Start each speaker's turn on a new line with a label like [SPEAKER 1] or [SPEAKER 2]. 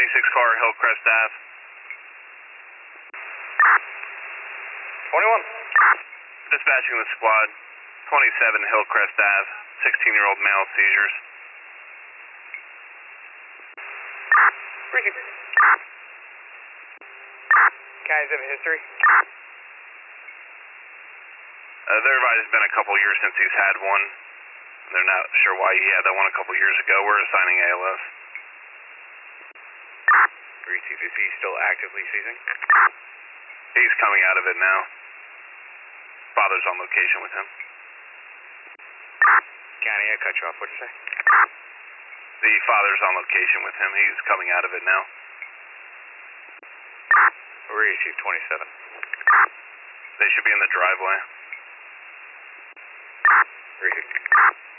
[SPEAKER 1] 26 car, Hillcrest Ave.
[SPEAKER 2] 21.
[SPEAKER 1] Dispatching the squad, 27 Hillcrest Ave, 16-year-old male seizures.
[SPEAKER 2] Receive. Guys have a history?
[SPEAKER 1] There has been a couple years since he's had one. They're not sure why he had that one a couple years ago. We're assigning ALS.
[SPEAKER 2] Receive. Is he still actively seizing?
[SPEAKER 1] He's coming out of it now. Father's on location with him.
[SPEAKER 2] County, I cut you off. What'd you say?
[SPEAKER 1] The father's on location with him. He's coming out of it now.
[SPEAKER 2] Receive 27.
[SPEAKER 1] They should be in the driveway.
[SPEAKER 2] Receive.